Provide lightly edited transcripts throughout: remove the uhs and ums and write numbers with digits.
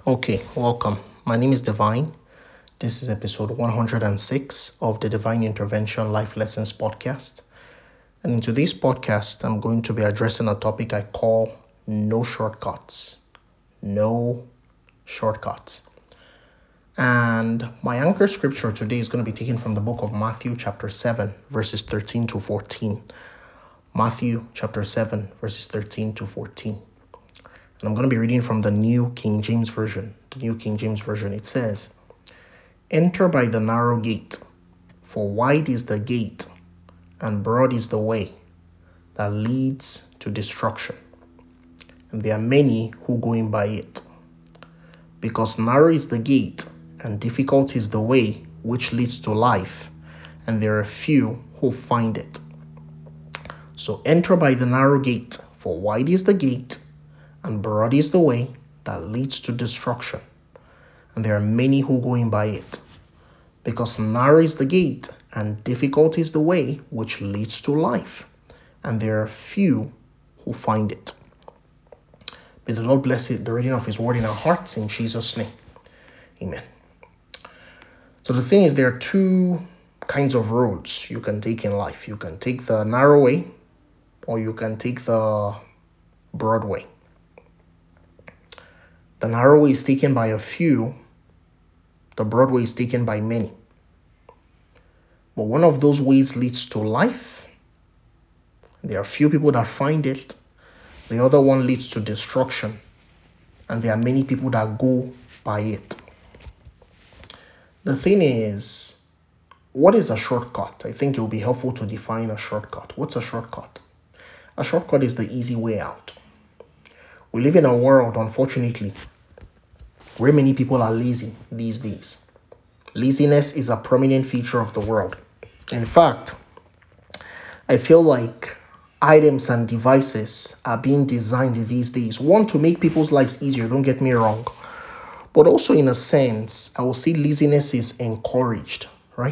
Okay, welcome. My name is Divine. This is episode 106 of the Divine Intervention Life Lessons podcast. And in today's podcast, I'm going to be addressing a topic I call no shortcuts. No shortcuts. And my anchor scripture today is going to be taken from the book of Matthew, chapter 7, verses 13 to 14. Matthew, chapter 7, verses 13 to 14. And I'm going to be reading from the New King James Version. The New King James Version, it says, "Enter by the narrow gate, for wide is the gate, and broad is the way that leads to destruction. And there are many who go in by it. Because narrow is the gate, and difficult is the way which leads to life, and there are few who find it. So enter by the narrow gate, for wide is the gate, and broad is the way that leads to destruction, and there are many who go in by it. Because narrow is the gate, and difficult is the way which leads to life, and there are few who find it." May the Lord bless the reading of His word in our hearts, in Jesus' name. Amen. So the thing is, there are two kinds of roads you can take in life. You can take the narrow way, or you can take the broad way. The narrow way is taken by a few. The broad way is taken by many. But one of those ways leads to life. There are few people that find it. The other one leads to destruction. And there are many people that go by it. The thing is, what is a shortcut? I think it will be helpful to define a shortcut. What's a shortcut? A shortcut is the easy way out. We live in a world, unfortunately, where many people are lazy these days. Laziness is a prominent feature of the world. In fact, I feel like items and devices are being designed these days, one, to make people's lives easier, don't get me wrong, but also in a sense, I will say laziness is encouraged, right?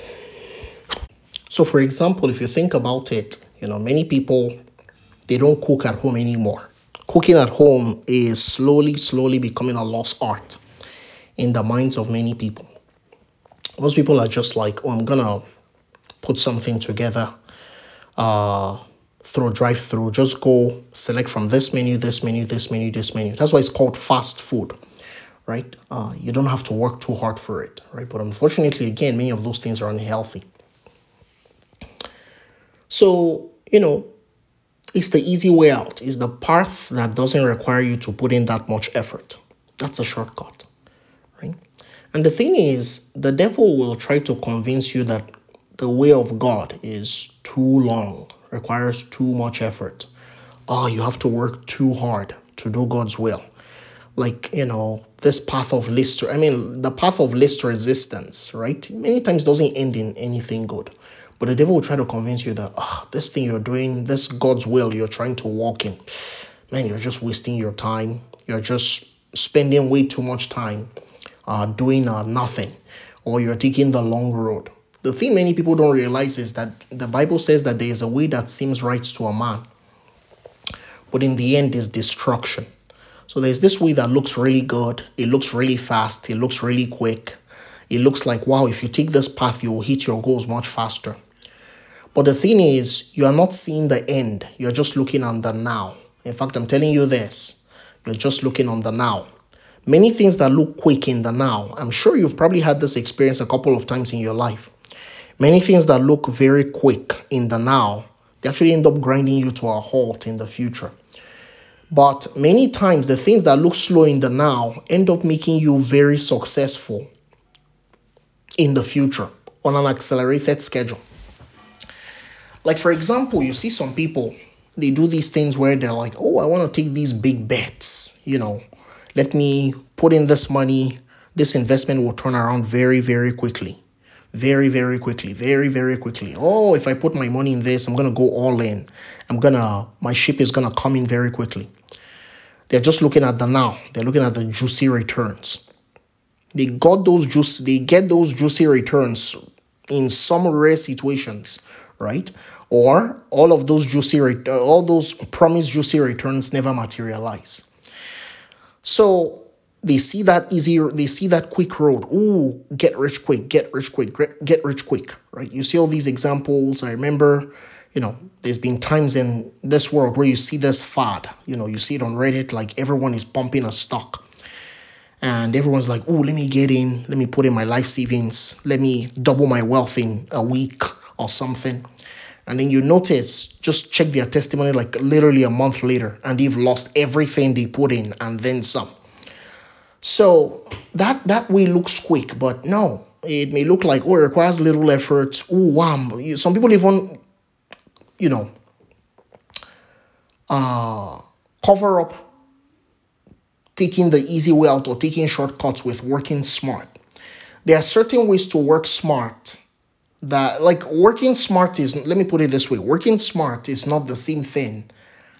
So for example, if you think about it, many people, they don't cook at home anymore. Cooking at home is slowly becoming a lost art in the minds of many people. Most people are just like, I'm gonna put something together through drive-through, just go select from this menu. That's why it's called fast food, right? You don't have to work too hard for it, right? But unfortunately, again, many of those things are unhealthy. So, it's the easy way out. It's the path that doesn't require you to put in that much effort. That's a shortcut, right? And the thing is, the devil will try to convince you that the way of God is too long, requires too much effort. You have to work too hard to do God's will. Like, this path of the path of least resistance, right? Many times doesn't end in anything good. But the devil will try to convince you that, this thing you're doing, this God's will you're trying to walk in, man, you're just wasting your time. You're just spending way too much time doing nothing, or you're taking the long road. The thing many people don't realize is that the Bible says that there is a way that seems right to a man, but in the end is destruction. So there's this way that looks really good. It looks really fast. It looks really quick. It looks like, wow, if you take this path, you will hit your goals much faster. But the thing is, you are not seeing the end. You're just looking on the now. In fact, I'm telling you this. You're just looking on the now. Many things that look quick in the now, I'm sure you've probably had this experience a couple of times in your life. Many things that look very quick in the now, they actually end up grinding you to a halt in the future. But many times, the things that look slow in the now end up making you very successful in the future on an accelerated schedule. Like, for example, you see some people, they do these things where they're like, I want to take these big bets, let me put in this money. This investment will turn around very, very quickly. Very, very quickly. Very, very quickly. If I put my money in this, I'm going to go all in. My ship is going to come in very quickly. They're just looking at the now. They're looking at the juicy returns. They get those juicy returns in some rare situations, right? Or all those promised juicy returns never materialize. So they see that quick road. Ooh, get rich quick, get rich quick, get rich quick, right? You see all these examples. I remember, there's been times in this world where you see this fad. You see it on Reddit, like everyone is pumping a stock. And everyone's like, oh, let me get in, let me put in my life savings, let me double my wealth in a week or something. And then you notice, just check their testimony like literally a month later, and they've lost everything they put in and then some. So that way looks quick, but no, it may look like, it requires little effort. Oh, wow. Some people even, cover up taking the easy way out or taking shortcuts with working smart. There are certain ways to work smart that, like, working smart is, let me put it this way, working smart is not the same thing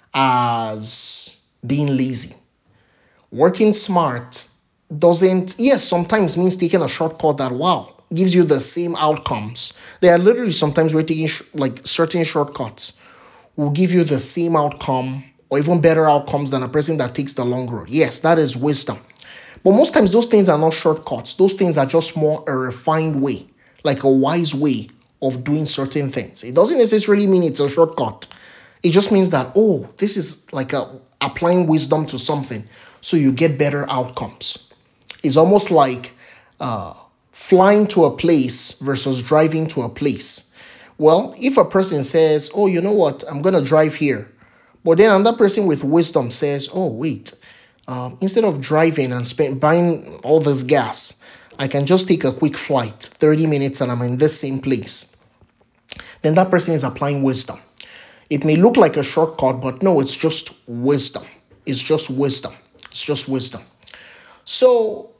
as being lazy. Working smart doesn't, yes, sometimes means taking a shortcut that, wow, gives you the same outcomes. There are literally sometimes we're taking certain shortcuts will give you the same outcome or even better outcomes than a person that takes the long road. Yes, that is wisdom. But most times those things are not shortcuts. Those things are just more a refined way, like a wise way of doing certain things. It doesn't necessarily mean it's a shortcut. It just means that, this is like applying wisdom to something so you get better outcomes. It's almost like flying to a place versus driving to a place. Well, if a person says, oh, you know what, I'm going to drive here, but then another person with wisdom says, oh, wait, instead of driving and buying all this gas, I can just take a quick flight, 30 minutes, and I'm in this same place. Then that person is applying wisdom. It may look like a shortcut, but no, it's just wisdom. It's just wisdom. It's just wisdom. So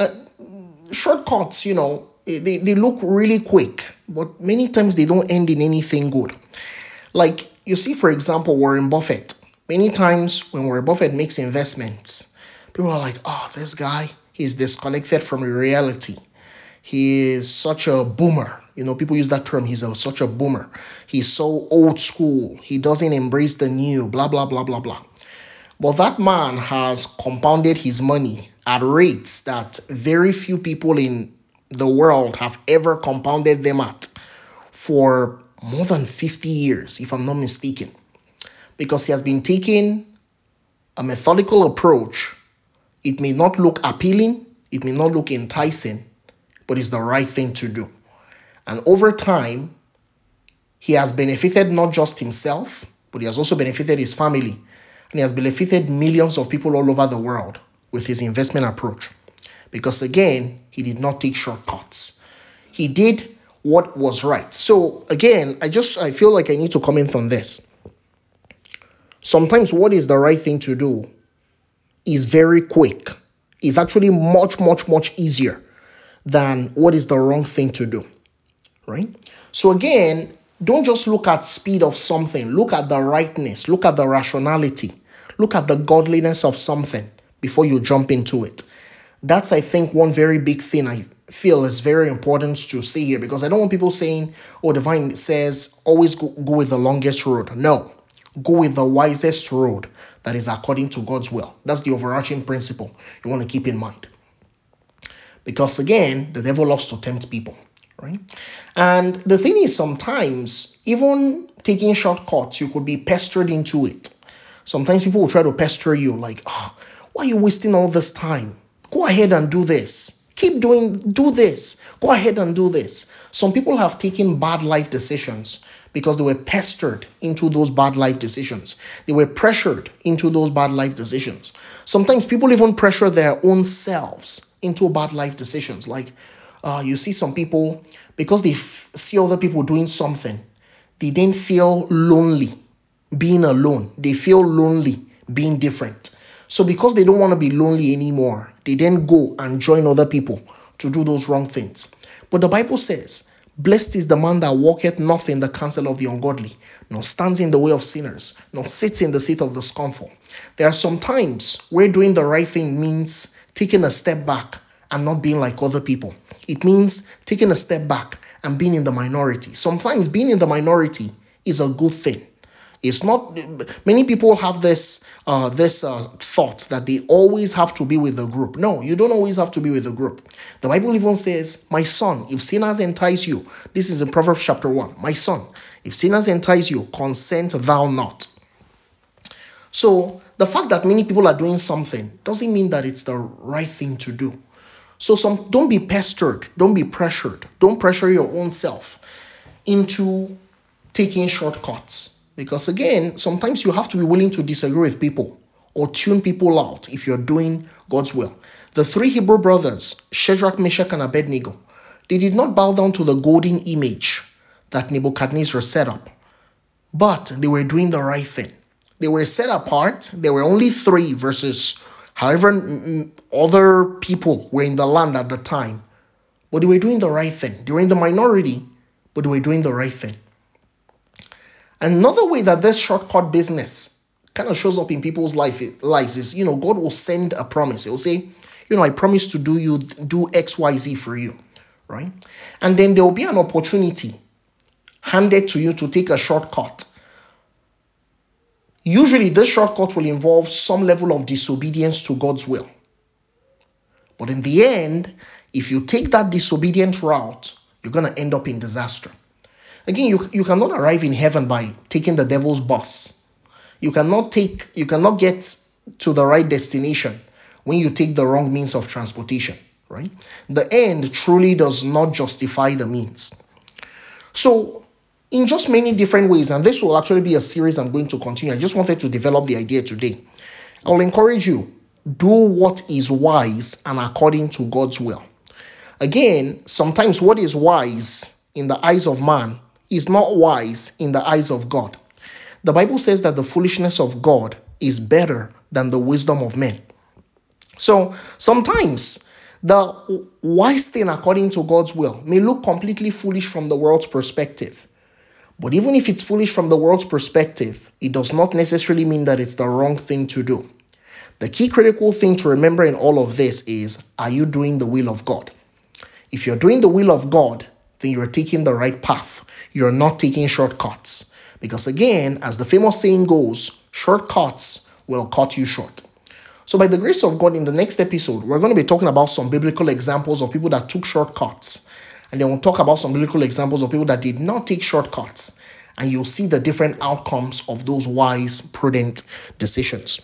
shortcuts, they look really quick, but many times they don't end in anything good. Like you see, for example, Warren Buffett. Many times when Warren Buffett makes investments, people are like, oh, this guy, he's disconnected from reality. He is such a boomer. People use that term. He's such a boomer. He's so old school. He doesn't embrace the new, blah, blah, blah, blah, blah. But that man has compounded his money at rates that very few people in the world have ever compounded them at for more than 50 years, if I'm not mistaken. Because he has been taking a methodical approach. It may not look appealing, it may not look enticing, but it's the right thing to do. And over time, he has benefited not just himself, but he has also benefited his family. And he has benefited millions of people all over the world with his investment approach. Because again, he did not take shortcuts. He did what was right. So again, I feel like I need to comment on this. Sometimes what is the right thing to do is very quick. It's actually much, much, much easier than what is the wrong thing to do, right? So again, don't just look at speed of something. Look at the rightness. Look at the rationality. Look at the godliness of something before you jump into it. That's, I think, one very big thing I feel is very important to say here, because I don't want people saying, oh, Divine says always go with the longest road. No, go with the wisest road that is according to God's will. That's the overarching principle you want to keep in mind. Because again, the devil loves to tempt people, right? And the thing is, sometimes even taking shortcuts, you could be pestered into it. Sometimes people will try to pester you like, why are you wasting all this time? Go ahead and do this. Do this. Go ahead and do this. Some people have taken bad life decisions because they were pestered into those bad life decisions. They were pressured into those bad life decisions. Sometimes people even pressure their own selves into bad life decisions. Like, you see some people, because they see other people doing something, they then feel lonely being alone. They feel lonely being different. So because they don't want to be lonely anymore, they then go and join other people to do those wrong things. But the Bible says, blessed is the man that walketh not in the counsel of the ungodly, nor stands in the way of sinners, nor sits in the seat of the scornful. There are some times where doing the right thing means taking a step back and not being like other people. It means taking a step back and being in the minority. Sometimes being in the minority is a good thing. It's not. Many people have this thought that they always have to be with the group. No, you don't always have to be with the group. The Bible even says, "My son, if sinners entice you," this is in Proverbs chapter 1. "My son, if sinners entice you, consent thou not." So the fact that many people are doing something doesn't mean that it's the right thing to do. So don't be pestered, don't be pressured, don't pressure your own self into taking shortcuts. Because again, sometimes you have to be willing to disagree with people or tune people out if you're doing God's will. The three Hebrew brothers, Shadrach, Meshach, and Abednego, they did not bow down to the golden image that Nebuchadnezzar set up, but they were doing the right thing. They were set apart. There were only three versus however other people were in the land at the time, but they were doing the right thing. They were in the minority, but they were doing the right thing. Another way that this shortcut business kind of shows up in people's lives is, God will send a promise. He will say, I promise to do X, Y, Z for you, right? And then there will be an opportunity handed to you to take a shortcut. Usually this shortcut will involve some level of disobedience to God's will. But in the end, if you take that disobedient route, you're going to end up in disaster. Again, you cannot arrive in heaven by taking the devil's bus. You cannot get to the right destination when you take the wrong means of transportation, right? The end truly does not justify the means. So, in just many different ways, and this will actually be a series I'm going to continue. I just wanted to develop the idea today. I will encourage you, do what is wise and according to God's will. Again, sometimes what is wise in the eyes of man is not wise in the eyes of God. The Bible says that the foolishness of God is better than the wisdom of men. So sometimes the wise thing according to God's will may look completely foolish from the world's perspective. But even if it's foolish from the world's perspective, it does not necessarily mean that it's the wrong thing to do. The key critical thing to remember in all of this is, are you doing the will of God? If you're doing the will of God, then you're taking the right path. You're not taking shortcuts. Because again, as the famous saying goes, shortcuts will cut you short. So by the grace of God, in the next episode, we're going to be talking about some biblical examples of people that took shortcuts. And then we'll talk about some biblical examples of people that did not take shortcuts. And you'll see the different outcomes of those wise, prudent decisions.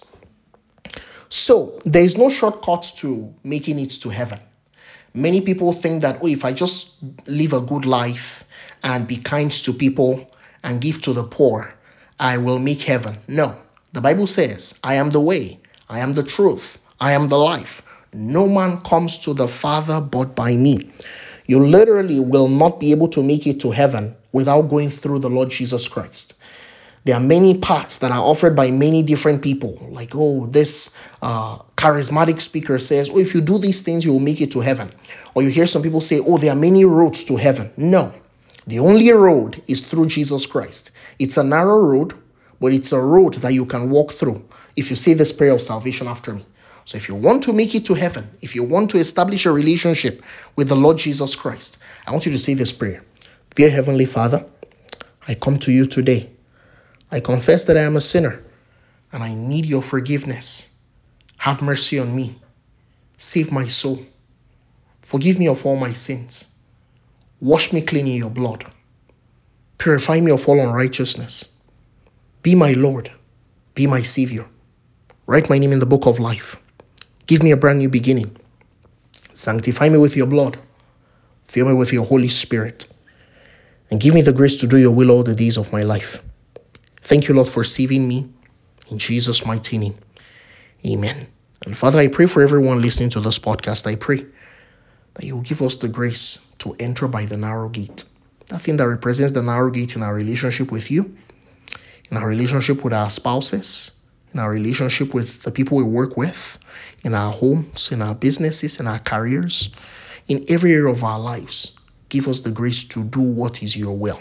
So there is no shortcut to making it to heaven. Many people think that, if I just live a good life and be kind to people and give to the poor, I will make heaven. No, the Bible says, I am the way, I am the truth, I am the life. No man comes to the Father but by me. You literally will not be able to make it to heaven without going through the Lord Jesus Christ. There are many paths that are offered by many different people. Like, this charismatic speaker says, if you do these things, you will make it to heaven. Or you hear some people say, there are many roads to heaven. No, the only road is through Jesus Christ. It's a narrow road, but it's a road that you can walk through if you say this prayer of salvation after me. So if you want to make it to heaven, if you want to establish a relationship with the Lord Jesus Christ, I want you to say this prayer. Dear Heavenly Father, I come to you today. I confess that I am a sinner and I need your forgiveness. Have mercy on me. Save my soul. Forgive me of all my sins. Wash me clean in your blood. Purify me of all unrighteousness. Be my Lord. Be my Savior. Write my name in the book of life. Give me a brand new beginning. Sanctify me with your blood. Fill me with your Holy Spirit. And give me the grace to do your will all the days of my life. Thank you, Lord, for saving me. In Jesus' mighty name. Amen. And Father, I pray for everyone listening to this podcast. I pray that you will give us the grace to enter by the narrow gate. That thing that represents the narrow gate in our relationship with you, in our relationship with our spouses, in our relationship with the people we work with, in our homes, in our businesses, in our careers, in every area of our lives. Give us the grace to do what is your will.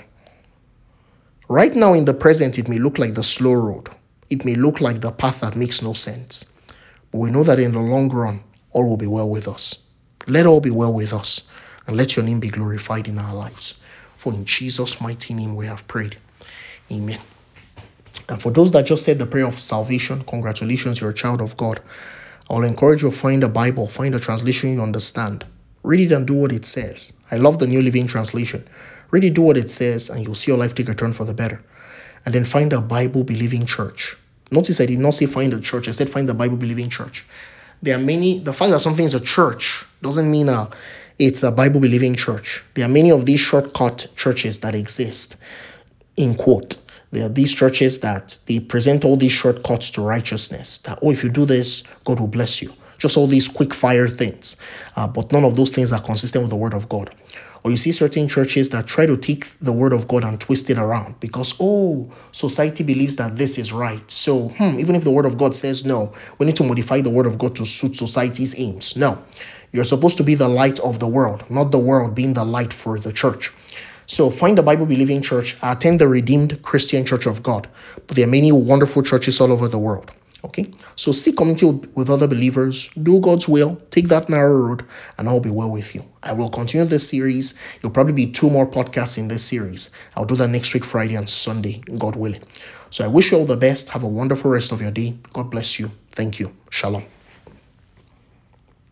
Right now in the present, it may look like the slow road. It may look like the path that makes no sense. But we know that in the long run, all will be well with us. Let all be well with us, and let your name be glorified in our lives. For in Jesus' mighty name we have prayed. Amen. And for those that just said the prayer of salvation, congratulations, you're a child of God. I'll encourage you to find a Bible, find a translation you understand. Read it and do what it says. I love the New Living Translation. Read it, do what it says, and you'll see your life take a turn for the better. And then find a Bible-believing church. Notice I did not say find a church. I said find a Bible-believing church. There are many. The fact that something is a church doesn't mean it's a Bible-believing church. There are many of these shortcut churches that exist, in quote. There are these churches that they present all these shortcuts to righteousness. That, oh, if you do this, God will bless you. Just all these quick fire things. But none of those things are consistent with the word of God. Or you see certain churches that try to take the word of God and twist it around because, oh, society believes that this is right. So, even if the word of God says no, we need to modify the word of God to suit society's aims. No, you're supposed to be the light of the world, not the world being the light for the church. So find a Bible-believing church, attend the Redeemed Christian Church of God. But there are many wonderful churches all over the world. Okay, so seek community with other believers, do God's will, take that narrow road, and I'll be well with you. I will continue this series. There'll probably be 2 more podcasts in this series. I'll do that next week, Friday and Sunday, God willing. So I wish you all the best. Have a wonderful rest of your day. God bless you. Thank you. Shalom.